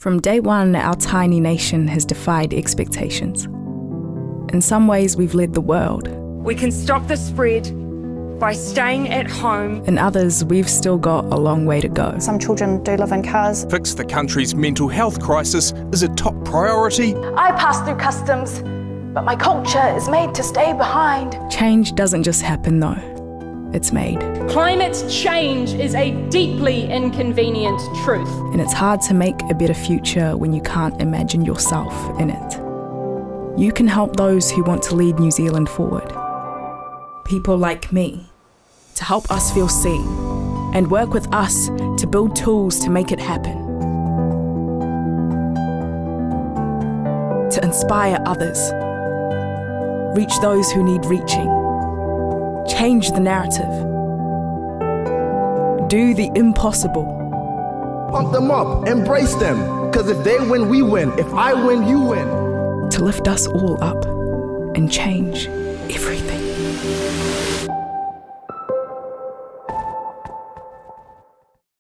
From day one, our tiny nation has defied expectations. In some ways, we've led the world. We can stop the spread by staying at home. In others, we've still got a long way to go. Some children do live in cars. Fix the country's mental health crisis is a top priority. I pass through customs, but my culture is made to stay behind. Change doesn't just happen though, it's made. Climate change is a deeply inconvenient truth. And it's hard to make a better future when you can't imagine yourself in it. You can help those who want to lead New Zealand forward. People like me, to help us feel seen and work with us to build tools to make it happen. To inspire others, reach those who need reaching, change the narrative, do the impossible. Pump them up, embrace them, because if they win, we win. If I win, you win. To lift us all up and change everything.